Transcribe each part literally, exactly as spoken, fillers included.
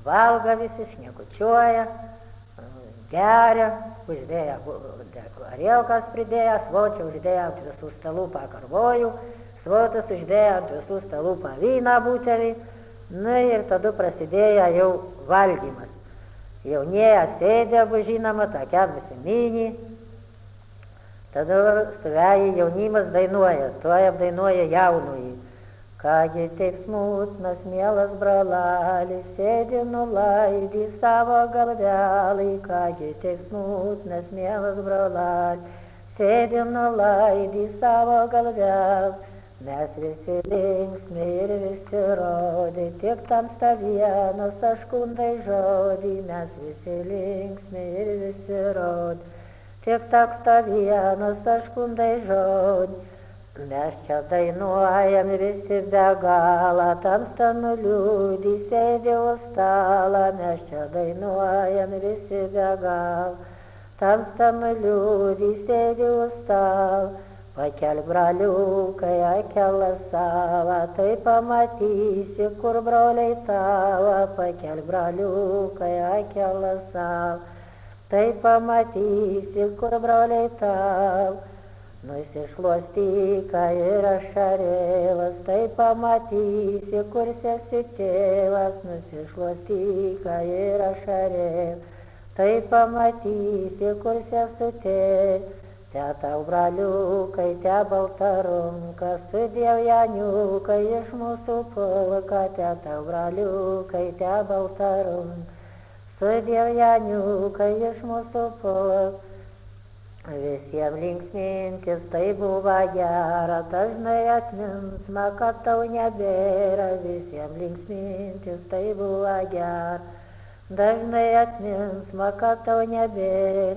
valga visi, šnekučiuoja, geria, uždėję arėlkas pridėję, svočią uždėję ant visų stalų pakarvojų, svotas uždėję ant visų stalų pavyną butelį, nu ir tada prasidėjo jau valgymas. Jaunieji sėdė, žinoma, tokia nusiminį, tada suvejai jaunimas dainuoja, tuoj apdainuoja jaunųjį. Kągi taip smutnas, mielas brolalis, sėdi nulaidį savo galvelį, kągi taip smutnas, mielas brolalis, sėdi nulaidį savo galvelį. Mes visi linksmi ir visi rodai, tik tamsta vienas aškundai žodį, mes visi linksmi ir visi rodai, tik tamsta vienas aškundai žodį. Mes čia dainuojam visi be galą, tamsta nuliūdį sėdi už stalą, mes čia dainuojam visi be galą, tamsta nuliūdį sėdi už stalą. Pakelk braliukai akelą savo, tai pamatysi, kur broliai tavo, pakelk braliukai akelą savo, tai pamatysi, kur broliai tavo. Nusišluostyk ir ašarėlas, tai pamatysi, kur sesi tėvas, nusišluostyk ir ašarėlas, tai pamatysi, kur sesi tėvas. Te tau braliukai, te baltarunka, sudiev Janiukai iš mūsų pulka, te tau braliukai, te baltarunka, sudiev Janiukai iš mūsų pulka. Visiems linksmintis tai buvo gera, dažnai atminsma, kad tau nebėra, visiems linksmintis tai buvo gera, dažnai atminsma, kad tau nebėra.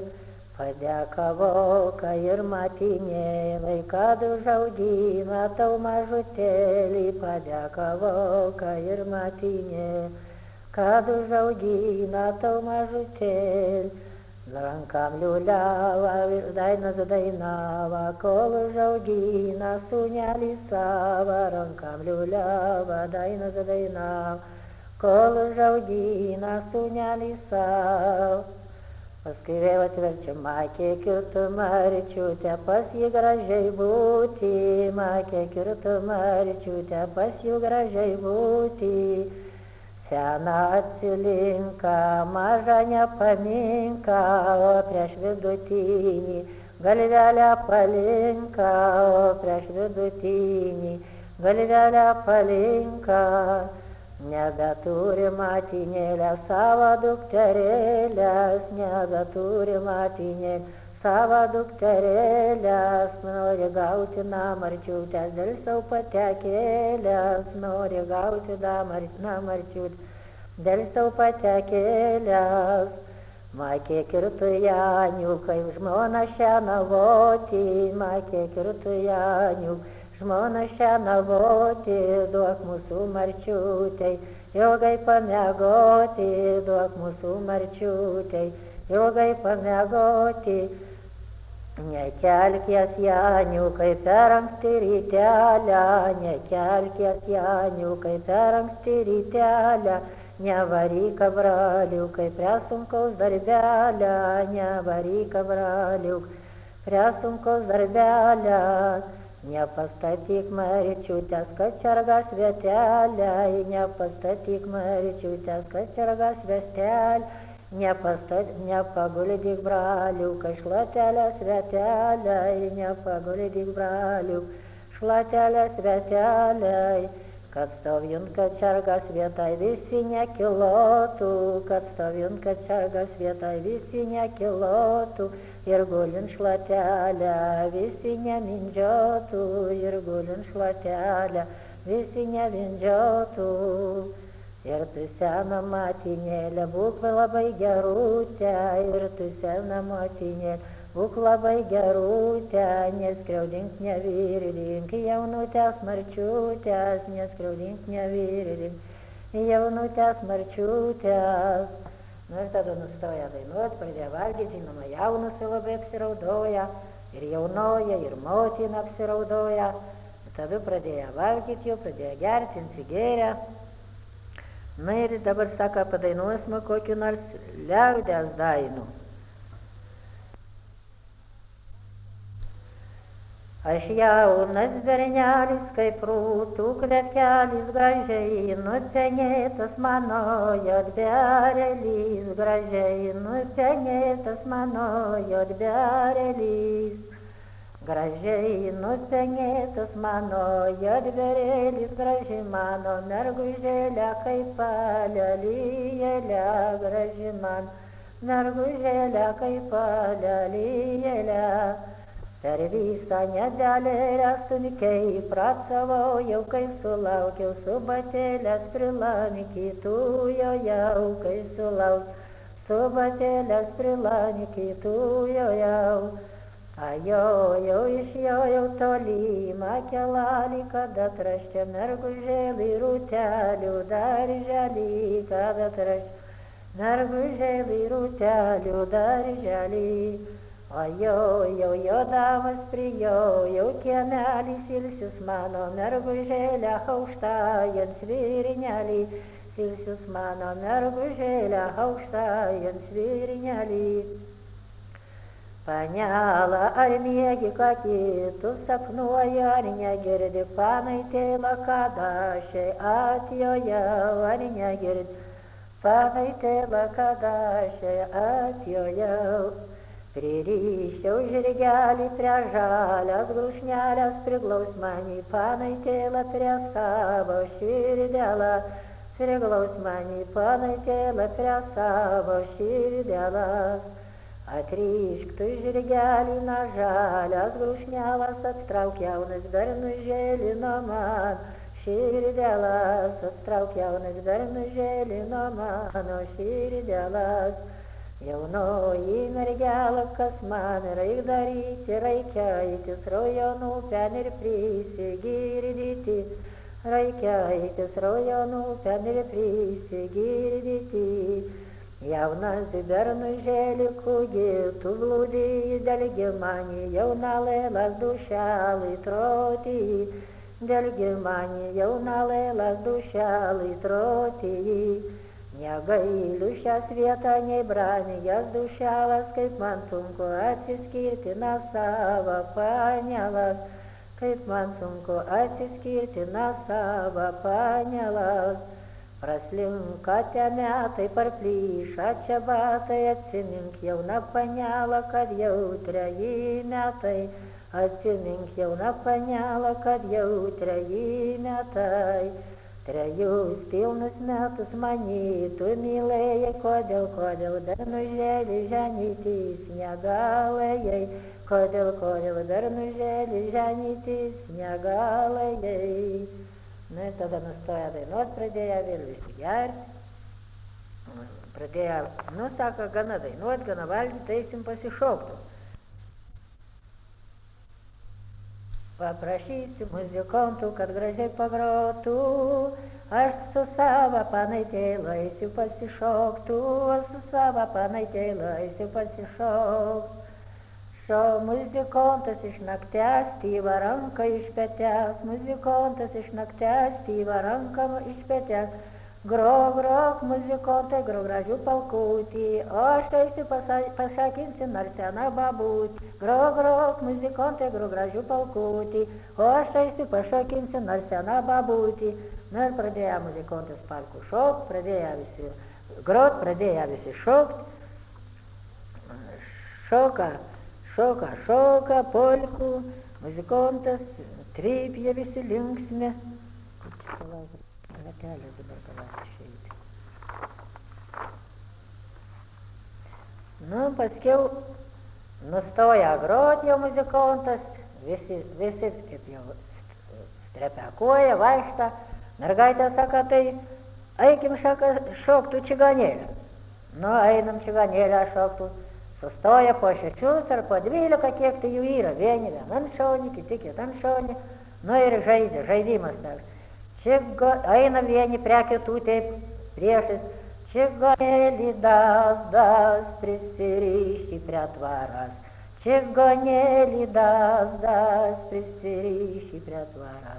Padėkavoka ir matinėlai, kad užaugina tau mažutėlį, padėkavoka ir matinėlai, kad užaugina tau mažutėlį. Rankam liuliava, dainas dainava, kol užaugina sūnelį savo, rankam liuliava, dainas dainava, kol užaugina sūnelį savo. Paskui vėl atverčia makė kirtų marčiutę, pas jį gražiai būti, makė kirtų marčiutę, pas jų gražiai būti. Sena atsilinka, maža nepaminka, o prieš vidutinį galvelę palinka, o prieš vidutinį galvelę palinka. Nebeturi matinėlę savo dukterėlės, nebeturi matinėlę savo dukterėlės, nori gauti namarčiutės, dėl savo patekėlės, nori gauti namarčiutės, dėl savo patekėlės. Makė kirtų Janiukai, žmona šienavoti, makė kirtų Janiukai, žmona šienavoti, duok mūsų marčiutei, ilgai pamiegoti, duok mūsų marčiutei, ilgai pamiegoti. Nekelk jas Janiukai per anksti rytelę, nekelk jas Janiukai per anksti rytelę, nevaryk braliukai prie sunkaus darbelę, nevaryk braliukai prie sunkaus darbelę. Nepastatyk marčiutės kačergas vietelę, nepastatyk marčiutės kačergas vietelę, nepastatyk, nepaguldyk braliukai šlatelės vietelę, nepaguldyk braliukai šlatelės vietelę. Kad stovint kačergas vietai visi nekilotų, kad stovint kačergas vietai visi nekilotų, ir gulint šlatelę visi nemindžiotų, ir gulint šlatelę visi nemindžiotų. Ir tu sena matinėlė, būk labai gerutė, ir tu sena matinėlė, būk labai gerutė, neskriaudink nevirdink, jaunutės marčiutės, neskriaudink nevirdink, jaunutės marčiutės. Nu ir tada nustoja dainuot, pradėjo valgyti, žinoma, jaunus labai apsiraudoja, ir jaunoja, ir motina apsiraudoja. Tada pradėjo valgyti, jau pradėjo gerti, atsigėrė. Na ir dabar sako, padainuosime kokį nors liaudės dainų. Aš jaunas bernelis, kaip rūtų kvetkelis, gražiai nupenėtas mano jodberelis, gražiai nupenėtas mano jodberelis. Gražiai nupenėtas mano jodberelis, graži mano mergužėlė, kaip alelėlė, graži man mergužėlė, kaip alelėlė. Per visą nedelę sunkiai pracovau, kai sulaukiau su batelės prilankytujo, jau kai sulaukiau su batelės prilankytujo jau. Ajojau, išjojau tolimą kelalį, kad atraščia mergužėlį rūtelių darželį, kad atraščia mergužėlį rūtelių darželį. Ajojau, jodamas prijojau kiemelį, silsius mano mergužėlę aukštajant svirnelį, silsius mano mergužėlę aukštajant svirnelį. Panela, ar miegi, ką kitus sapnuoja, ar negirdi, panaitėla, kada šiai atjojau, ar negirdi, panaitėla, kada šiai atjojau. Pririščiau žirgelį prie žalias glušnelės, priglaus manį, panaitėla prie savo širdelą, priglaus manį, panaitėla prie savo širdelas. Atrišk tu žirgelį nuo žalias glušnelės, atstrauk jaunas bernužėlį nuo man širdelas, atstrauk jaunas bernužėlį nuo mano širdelas. Jaunoji mergelė, kas man reik daryti, reikia eitis rajonų pen ir prisigirdyti, reikia eitis rajonų pen ir prisigirdyti. Jaunas bernužėlį, kugi tu blūdi, delgi mani jaunalėlas dušelai troti, delgi mani jaunalėlas dušelai troti. Negailiu šias vietą, nei brangias dušelas, kaip man sunku atsiskirti nuo savo panelas, kaip man sunku atsiskirti nuo savo panelas. Praslinka tie metai, parplyša čia batai, atsimink jauna panela, kad jau treji metai, atsimink jauna panela, kad jau treji metai. Trejus pilnus metus many tu mylėjai, kodėl, kodėl bernužėlį ženytis negalėjai, kodėl, kodėl bernužėlį ženytis negalėjai. Na ir tada nustoja dainuot, pradėjo vėl visi gerti, pradėjo, nu sako, gana dainuot, gana valgyti, eisim pasišoktų. Paprašysiu muzikantų, kad gražiai pagrotų, aš su savo panaitėlą eisiu pasišoktų, aš su savo panaitėlą eisiu pasišoktų. Šo muzikantas iš naktės, styva ranką iš petės, muzikantas iš naktės, styva ranką iš petės. Grok, grok, muzikantai, grok gražių palkutį, o aš eisiu pasakinsiu nors seną babutį. Grok, grok, muzikantai, grok gražių palkutį, o aš eisiu pasakinsiu nors seną babutį. Na ir pradėjo muzikantas palkų šokt, pradėjo visi grot, pradėjo visi šokt. Šoka, šoka, šoka, polkų, muzikantas, trypė visi linksmi. Ratelė dabar galės išeiti. Nu, paskiau nustoja grot jau muzikantas, visi, visi kaip jau strepekuoja, vaikšta. Mergaitė sako, tai eikim šaka, šoktų čigonėlę. Nu, einam čigonėlę šoktų. Sustoja po šešius ar po dvylika, kiek tai jų yra. Vieni vienam šaunį, kiti kitam šaunį. Nu ir žaidžia, žaidimas toks. Čigo, eina vieni prie kitų taip priešais, čigonėlį das, das, prisiriši prie tvaras. Čigonėlį das, das, prisiriši prie tvaras.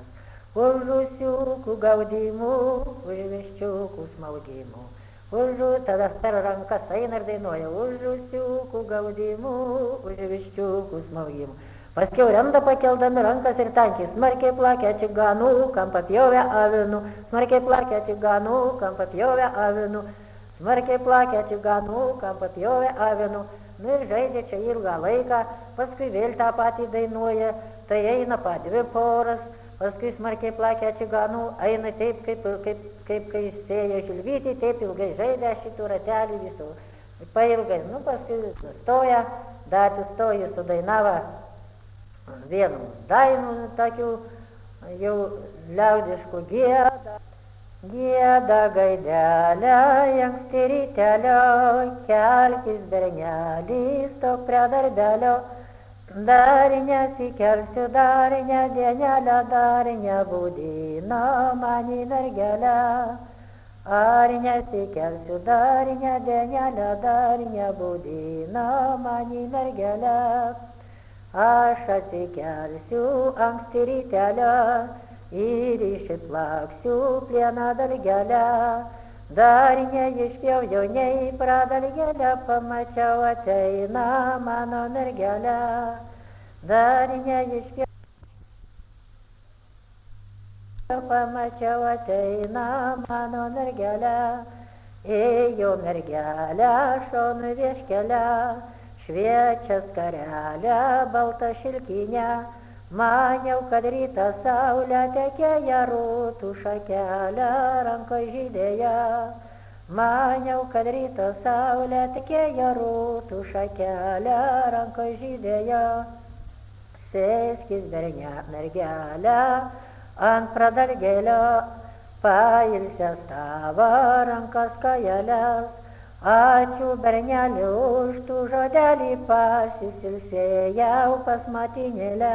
už žusiukų gaudimų, už viščiukų smaugimų. Už tada per rankas eina ir dainuoja, už žusiukų gaudimų, už viščiukų smaugimų. Paskiau renda pakeldami rankas ir tankiai, smarkiai plakė čiganų, kam papjovė avinų, smarkiai plakė čiganų, kam papjovė avinų, smarkiai plakė čiganų, kam papjovė avinų. Nu ir žaidžia čia ilgą laiką, paskui vėl tą patį dainuoja, tai eina pa dvi poras, paskui smarkiai plakė čiganų, eina taip, kaip, kaip, kaip kai sėjo žilvytį, taip ilgai žaidė šitų ratelių visų, pailgai, nu paskui stoja, dar stoja sudainava vienu dainų tokių jau liaudiškų gieda. Gieda gaidelė, anksti rytelio, kelkis bernelį, stok prie darbelio. Dar nesikelsiu, dar ne dienelę, dar nebūdina man į mergelę. Ar nesikelsiu, dar ne dienelę, dar nebūdina man į mergelę. Aš atsikelsiu anksti rytelę ir išplaksiu plieną dalgelę. Dar neišpjauju nei pradalgelę, pamačiau ateina mano mergelę. Dar neišpjauju, pamačiau ateina mano mergelę. Ėjo mergelę šonu vieškelę, šviečia skarelę, baltą šilkinę. Maniau, kad rytą saulę tekėja rūtų šakelę, ranko žydėja. Maniau, kad rytą saulę tekėja rūtų šakelę, ranko žydėja. Sėskis bernė mergelę ant pradalgėlio, pailsęs tavo rankas kajelės. Ačiū bernelį už tų žodelį, pasisilsėjau pas motinėlę.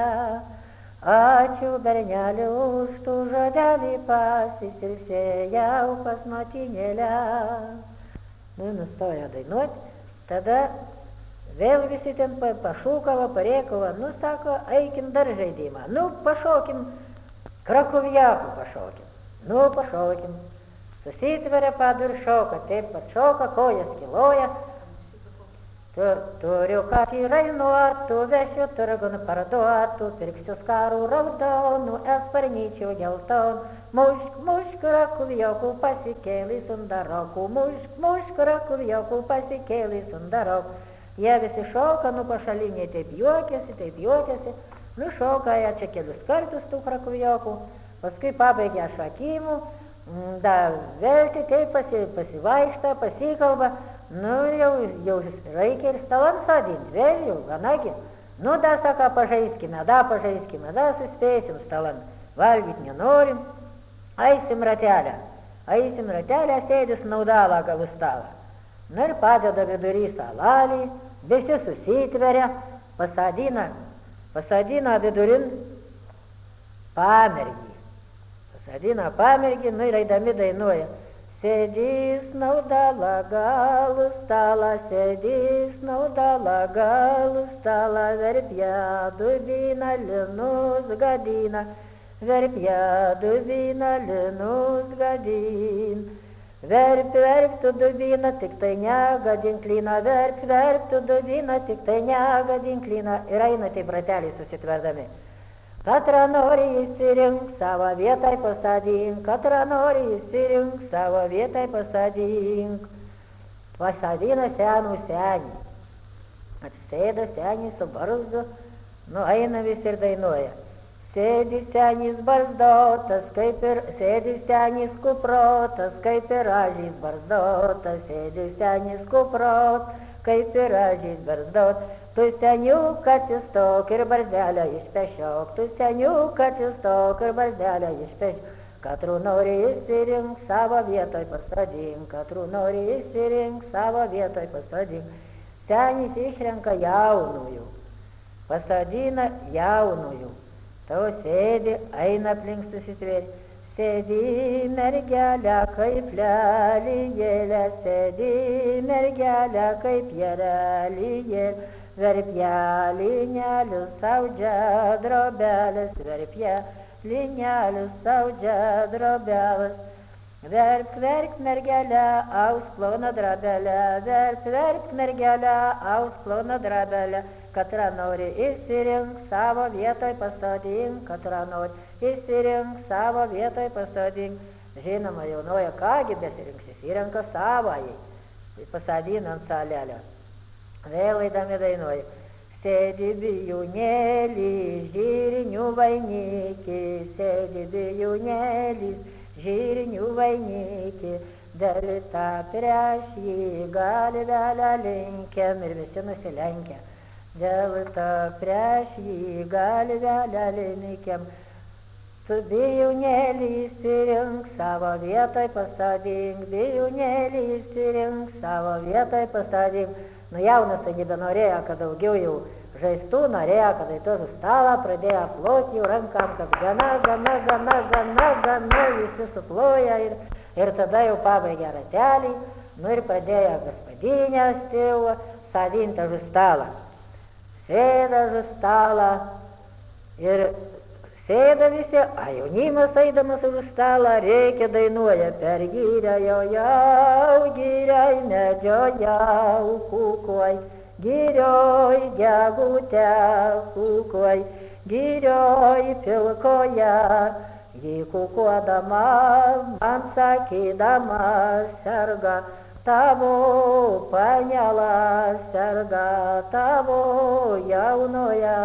Ačiū bernelį už tų žodelį, pasisilsėjau pas motinėlę. Nu, nustojo dainuoti, tada vėl visi ten pašūkavo, parėkavo, nu, sako, eikim dar žaidimą, nu, pašokim, krakovjakų pašokim, nu, pašokim. Susitveria padu ir šoka, taip pat šoka, kojas kiloja. Tu, turiu kakį rainuotų, vešiu turgun parduotų, pirksiu skarų raudonų, esparnyčių geltonų. Mušk, mušk, rakuvjokų pasikėlį sundarokų, mušk, mušk, rakuvjokų pasikėlį sundarokų. Jie visi šoka, nu pašaliniai taip juokiasi, taip juokiasi. Nu šoka jie čia kelius kartus tų rakuvjokų, paskui pabaigia šakimų. Da vėl tik kaip pasi, pasivaikšta, pasikalba, nu jau, jau reikia ir stalan sodinti, vėl jau, ganagi. Nu da, saka, pažaiskime, da, pažaiskime, da, suspėsim stalan, valgyt nenorim, eisim ratelę, eisim ratelę, sėdis naudalą galų stalą. Nu ir padeda vidury salalį, visi susitveria, pasadina, pasadina vidurin pamergį. Sadina pamergį, nu ir eidami dainuoja. Sėdys naudala galų stalą, sėdys naudala galų stalą, verpja dubina linus gadina, verpja dubina linus gadin. Verp, verp tu dubina, tik tai negadink lyną, verp, verp tu dubina, tik tai negadink lyną. Ir eina taip rateliai susitverdami. Katrą nori įsirink, savo vietai pasadink, katrą nori įsirink, savo vietai pasadink. Pasadina senų senį. Atsėda senį su barzdu, nu eina visi ir dainuoja. Sėdi senis barzdotas, kaip ir, sėdi senis kuprotas, kaip ir ažys barzdotas, sėdi senis kuprotas, kaip ir ažys barzdotas. Tu seniuk atsistok ir barzdelę išpešiok, tu seniuk atsistok ir barzdelę išpešiok. Katrų nori įsirink, savo vietoj pasadink, katrų nori įsirink, savo vietoj pasadink. Senis išrenka jaunųjų, pasadina jaunųjų. Tau sėdi, eina aplink susitvėri. Sėdi mergelė kaip lelijėlė, sėdi mergelė kaip jerelijėlė. Verpjelį nelius saudžia drobelės, verpje, linelius saudžia drobelas. Verk, verk, mergelė, aus plona drabelė, verk, verk, mergelė, aus plona drabelė, katra nori įsirink, savo vietoj pasodink, katra nori įsirink, savo vietoj pasodink. Žinoma, jaunoja, kągi besirinks, įsirenka savąjį, pasadina ant salelio. Vėl eidami dainuoja. Sėdi bijūnėlis, žirinių vainikį, sėdi bijūnėlis, žirinių vainikį, delta prieš jį galvelę linkiam ir visi nusilenkia. Delta prieš jį galvelę linkiam. Tu bijūnėlį įsirink, savo vietoj pasodink, bijūnėlį įsirink, savo vietoj pasodink. Nu jaunas taigi benorėjo, kad daugiau jau žaistų, norėjo, kad į tokį stalą pradėjo ploti jų rankam, kad gana, gana, gana, gana, gana, visi suploja ir, ir tada jau pabaigė ratelį, nu ir pradėjo gaspadinę stėvą sadinti už stalą. Sėda už stalą ir sėda visi, a jaunimas eidamas už stalą reikia dainuoja per gyrę jau jau, gyriai medžio jau kukoj, gyrioj gegutę kukoj, gyrioj pilkoje, jį kukuodama, man sakydama serga, tavo panela serga, tavo jaunoje.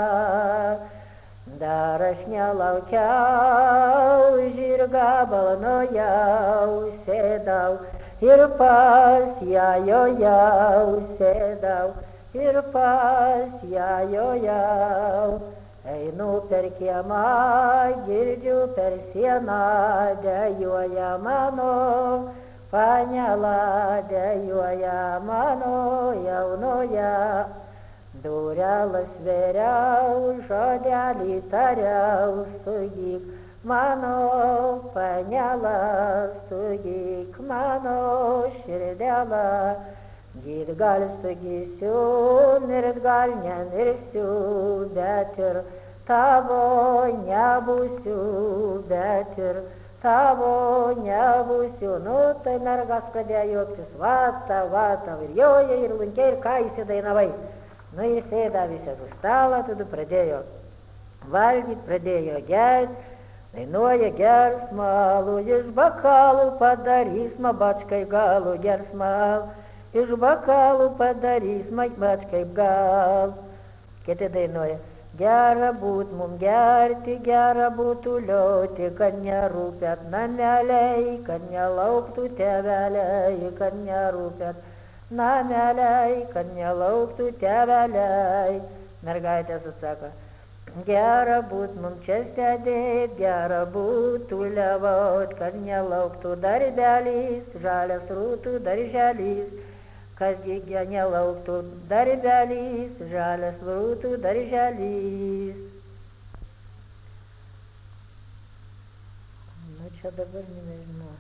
Dar aš nelaukiau, žirgą balnojau, sėdau ir pas ją jojau, sėdau ir pas ją jojau. Einu per kiemą, girdžiu per sieną, dejuoja mano panela, dejuoja mano jaunoje. Durelas vėriau, žodelį tariau, sugyk mano panela, sugyk mano širdelą. Gyt gal sugysiu, mirt gal nemirsiu, bet ir tavo nebūsiu, bet ir tavo nebūsiu. Nu, tai mergas pradėjo juoktis, vata, vata, ir joja, ir lunkia, ir ką įsidainavai. Nu, įsėda visi už stalą, tada pradėjo valgyti, pradėjo gerti, dainuoja gers malų, iš bakalų padarys mabačkai galų, gers malų, iš bakalų padarys mabačkai galų. Kiti dainuoja, gera būt mum gerti, gera būtų lioti, kad nerūpėt nameliai, kad nelauktų tėveliai, kad nerūpėt nameliai, kad nelauktų tėveliai. Mergaitės atsako, gera būt mum čia sėdėt, gera būtų levaut, kad nelauktų darbelys, žalias rūtų darželys, kad nelauktų darbelys, žalias rūtų darželys. Nu čia dabar nežinau.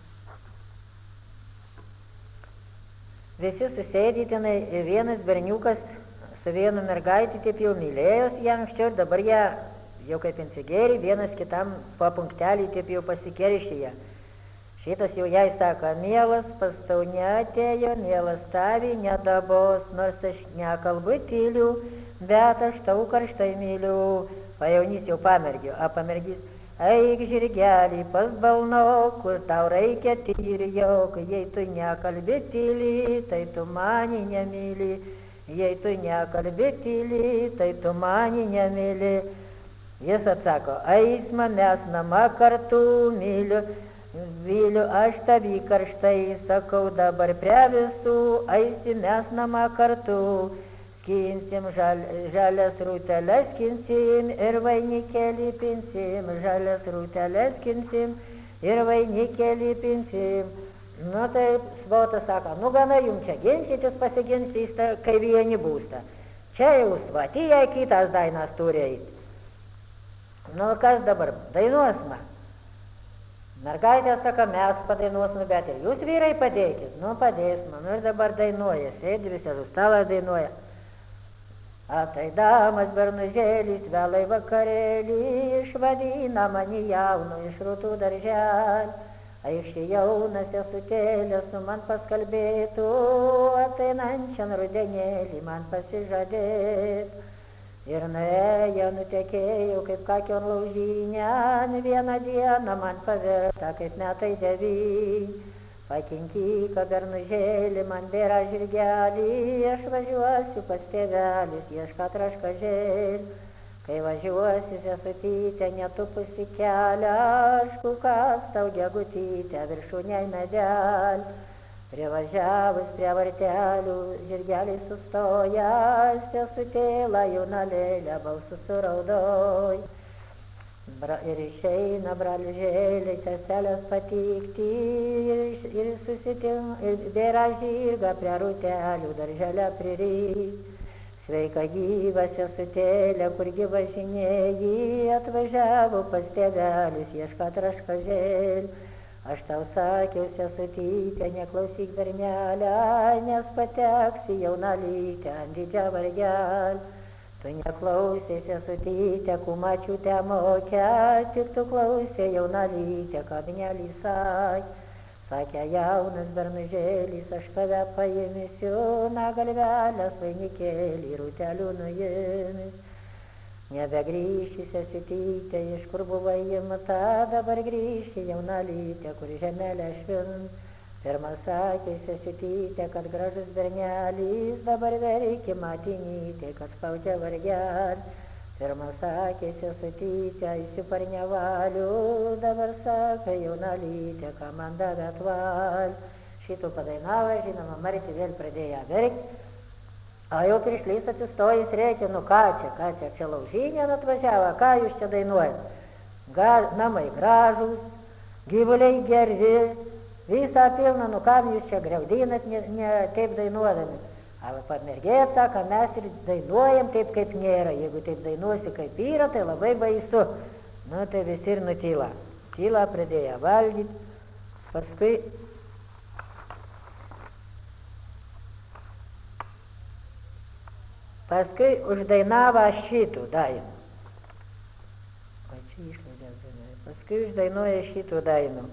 Visi susėdytinai, vienas berniukas su vienu mergaitį taip jau mylėjos ją anksčiau ir dabar ją jau kaip insigėri, vienas kitam po punktelį taip jau pasikeršyje. Šitas jau jai sako, mielas pas tau neatėjo, mielas tavi nedabos, nors aš nekalbu tyliu, bet aš tau karštai myliu. Pajaunys jau pamergiu, a pamergys, eik žirgelį pas balno, kur tau reikia tyriau, jei tu nekalbi tyli, tai tu mani nemyli, jei tu nekalbi tyli, tai tu mani nemyli. Jis atsako, eisma mes nama kartu myliu, vyliu aš tavį karštai, sakau dabar prie visų, eisi mes nama kartu. Skinsim žal, žalias rūteles, skinsim ir vainikėlį pinsim, žalias rūteles skinsim ir vainikėlį pinsim. Nu taip, svotas sako, nu gana jums čia ginčytis, pasiginsys, kai vieni būsta. Čia jau svatyje kitas dainas turi eiti. Nu kas dabar, dainuos man? Mergaitė sako, mes padainuosime, bet ir jūs vyrai padėkit. Nu padės man, nu ir dabar dainuoja, sėdi visi už stalą dainuoja. Ateidamas bernužėlis vėlai vakarėlį, išvadina mani jaunu iš rūtų darželį. Aikštė jaunas sesutėlė su man paskalbėtų, ateinančiam rudenėlį man pasižadėtų. Ir nuėjo, nutekėjau kaip kakion laužynėn, vieną dieną man pavirta kaip metai devyni. Pakinkyka bernužėlį, man bėra žirgelį, aš važiuosiu pas tėvelis, ieškat raškažėlį. Kai važiuosi sesutytė, netupusi kelią, aš kukas tau gegutytę viršūnėj medelį. Privažiavus prie vartelių, žirgeliai sustojęs, sesutėla jauna lėlė balsu suraudoj. Bra, ir išeina braližėliai seselės patikti, ir, ir susitinka, ir bėra žirga prie rūtelių darželę priryt. Sveika gyva sesutėlė, kurgi važinėji, atvažiavo pas tėvelius ieškat raškažėlių. Aš tau sakiau, sesutytė, neklausyk bernelę, nes pateksi jaunalytę ant didžią vargelį. Tu neklausė sesutytė, kumačiutę mokę, tik tu klausė jaunalytę, ką bernelį sakė. Sakė jaunas bernužėlis, aš tave paimsiu, na galvelės vainikėlį rūtelių nuimis. Nebegrįši sesutytė, iš kur buvai imta, dabar grįši jaunalytė, kur žemelė švint. Pirma sakė sesutytė, kad gražus bernelis, dabar verki matinytė, kad spaudžia vargelį. Pirma sakė sesutytė, įsiparnevaliu, dabar sako jaunalytė, ką man davė atval. Šitų padainavo, žinoma, Marti vėl pradėjo verkti. O jau piršlys atsistojęs rėkė, nu ką čia, ką čia, čia laužynėn atvažiavo, ką jūs čia dainuojat? Gal, namai gražūs, gyvuliai geri, visą pilną, nu ką jūs čia griaudinat, ne, ne taip dainuodami. Arba pamergėt, sako, mes ir dainuojam taip, kaip nėra. Jeigu taip dainuosi, kaip yra, tai labai baisu. Nu, tai visi ir nutyla. Tyla pradėjo valgyti. Paskui paskui uždainavo šitų dainų. O čia išlaidės dainuoja. Paskui uždainuoja šitų dainų.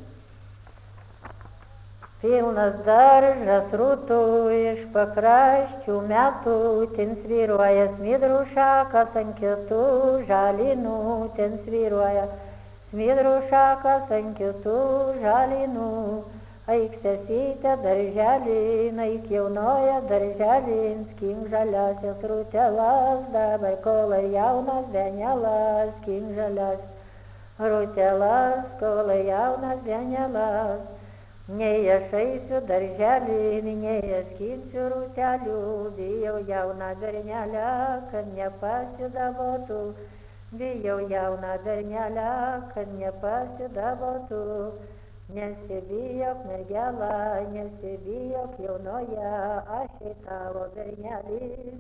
Pilnas daržas rūtų iš pakraščių metų, ten svyruoja smidrų šakas ant kitų žalinų, ten svyruoja smidrų šakas ant kitų žalinų. Aik sesytė darželin, aik jaunoja darželin, skink žaliasias rūtelas, dabar kolai jaunas benelas, skink žalias rūtelas, kolai jaunas benelas. Nei aš eisiu darželin, nei aš skinsiu rūtelių, bijau jauną bernelę, kad nepasidavotų. Bijau jauną bernelę, kad nepasidavotų. Nesibijok mergelą, nesibijok jaunoje, aš į tavo bernelis.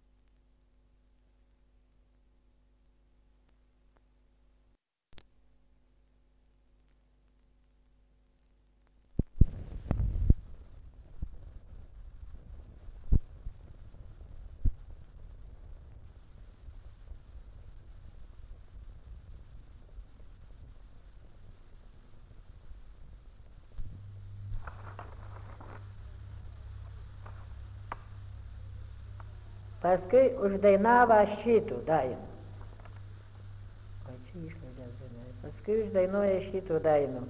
Paskui uždainavo šitų dainų. O čia išlaidės dainuoja. Paskui uždainuoja šitų dainų.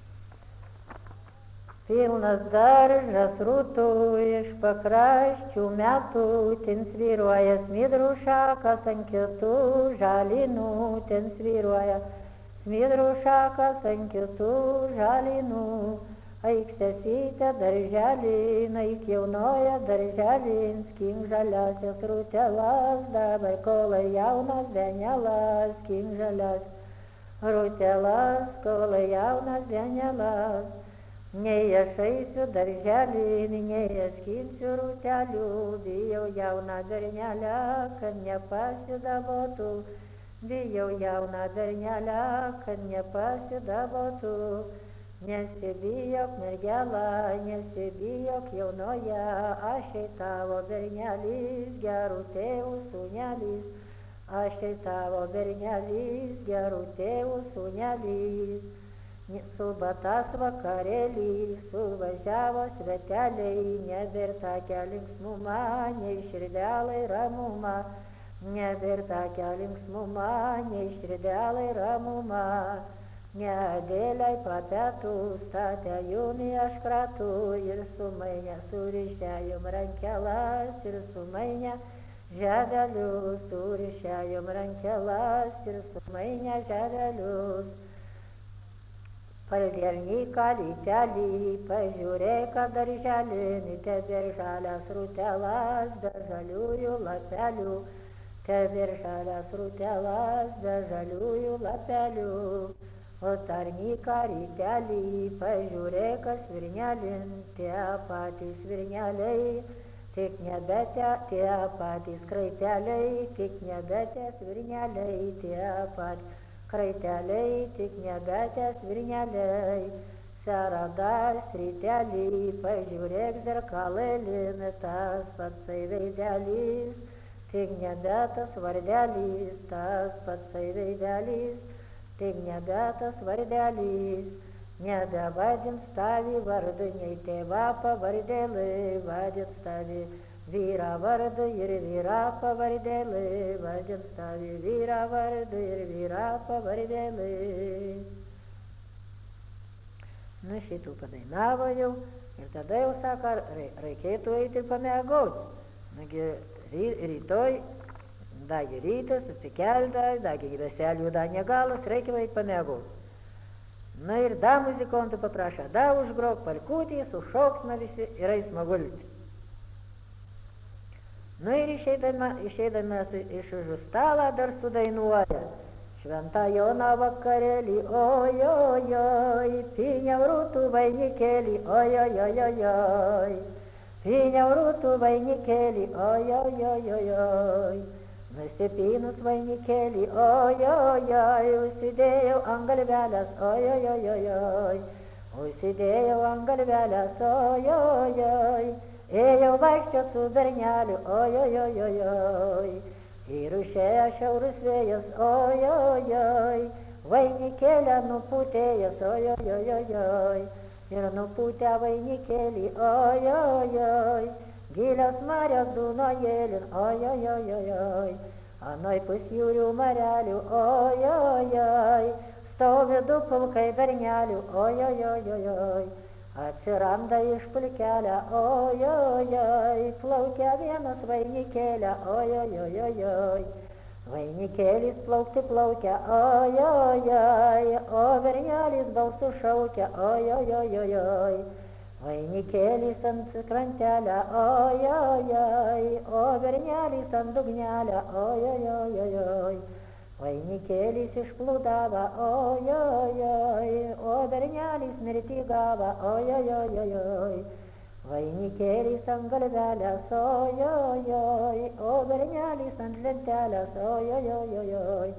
Pilnas daržas rūtų iš pakraščių metų, ten svyruoja smidrų šakas ant kitų žalinų, ten svyruoja smidrų šakas ant kitų žalinų. Aik sesytė darželin, aik jaunoja darželin, skink žaliasias rūtelas, dabar kolai jaunas benelas, skink žalias rūtelas, kolai jaunas benelas. Nei aš eisiu darželin, nei aš skinsiu rūtelių, bijau jauną bernelę, kad nepasidavotų. Bijau jauną bernelę, kad nepasidavotų. Nesibijok, mergela, nesibijok jaunoje, aš ei tavo bernelis, gerų tėvų sūnelis, aš ei tavo bernelis, gerų tėvų sūnelis. Su batas vakarėlį, suvažiavo sveteliai, nebėr takia linksmuma, nei širdelai ramuma, nebėr takia linksmuma, nei širdelai ramuma. Nedėliai papetų statė jumi aš kratu ir sumainę surišę jum rankelas ir sumainę ževelius, surišę jum rankelas ir sumainę ževelius. Paldielny kalytelį, pažiūrėk, kad darželin, tebėr žalias rutelas be žaliųjų lapelių, tebėr žalias rutelas be žaliųjų lapelių. O tarnyka rytelį, pažiūrėk, kas svirnelin, tie patys svirneliai, tik nebete, tie patys kraiteliai, tik nebete svirneliai, tie patys kraiteliai, tik nebete svirneliai. Seradas rytelį, pažiūrėk zerkalėlin, tas patsai veidelis, tik nebetas vardelis, tas patsai veidelis, tik nebetas vardelis, nebevadins tavi vardu, nei tėva pavardėlį, vadins tavi vyra vardu ir vyra pavardėlį, vadins tavi vyra vardu ir vyra pavardėlį. Nu šitų padainavo jau ir tada jau sako, reikėtų eiti pamiegoti. Nagi rytoj, dagi rytas, atsikelta, dagi veselių da negalas, reikia eiti pamiegoti. Na ir da muzikontų paprašė, da užgrok palkutį, sušoksna visi ir eis magulti. Na ir išeidamas iš už stalą dar sudainuoja. Šventą Joną vakarėlį, oj, oj, oj, pinjaurūtų vainikėlį, oj, oj, oj, oj, oj, pinjaurūtų vainikėlį, oj, oj, oj, oj, oj. Nusipynus vainikėlį, oj, oj, oj, užsidėjau ant galvelės, oj, oj, oj, oj, oj, užsidėjau ant galvelės, oj, oj, oj, ėjau vaikščiot su berneliu, oj, oj, oj, oj, oj, ir užėjo šiaurus vėjas, oj, oj, oj, vainikėlę nupūtėjęs, oj, oj, oj, oj, oj, ir nupūtę vainikėlį, oj, oj, oj, gilios marios Dunojėlin, oj, oj, oj, oj, oj, anoj pusjūrių marelių, oj, oj, oj, stovi du pulkai bernelių, oj, oj, oj, oj, oj, atsiranda iš pulkelę, oj, oj, oj, plaukia vienas vainikėlę, oj, oj, oj, oj, oj, vainikėlis plaukti plaukia, oj, oj, oj, o bernelis balsu šaukia, oj, oj, oj, oj, oj, vainikėlis ant krantelę, oj, oj, oj, o bernelis ant dugnelę, oj, oj, oj, oj, oj, vainikėlis išplūdavo, oj, oj, oj, o bernelis mirtį gavo, oj, oj, oj, oj, oj, vainikėlis ant galvelės, oj, oj, oj, o bernelis ant lentelės, oj, oj, oj, oj, oj,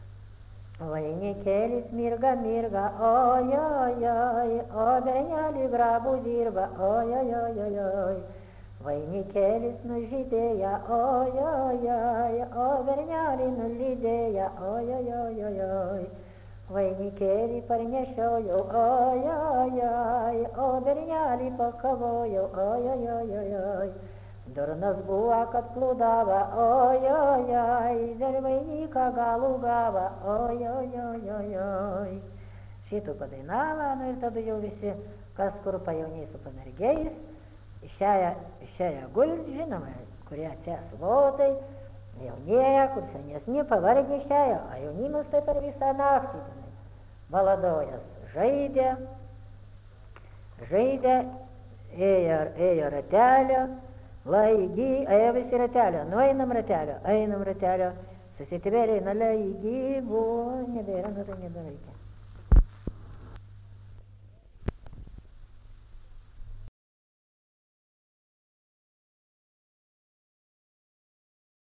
vainikėlis mirga, mirga, oj, oj, oj, o bernelį grabų dirba, oj, oj, oj, oj, oj, vainikėlis nužydėja, oj, oj, oj, o bernelį nulydėja, oj, oj, oj, oj, oj, vainikėlį parnešiojau, oj, oj, oj, o bernelį pakavojau, oj, oj, oj, oj, oj, durnas buvo, kad plūdavo, oj, oj, oj, dėl vainiką galų gavo, oj, oj, oj, oj, oj. Šitų padainavo, nu ir tada jau visi, kas kur pajauniai su pamergiais, išėję, išėję gulti, žinoma, kurie čia svotai, jaunėja, kur senesni pavargę išėjo, o jaunimas tai per visą naktį, valadojas žaidė, žaidė, ėjo, ėjo ratelio, laigi, ėjo visi ratelio, nu einam ratelio, einam ratelio, susitvėrė, na laigi, buvo, nebėra, nu tai nebereikia.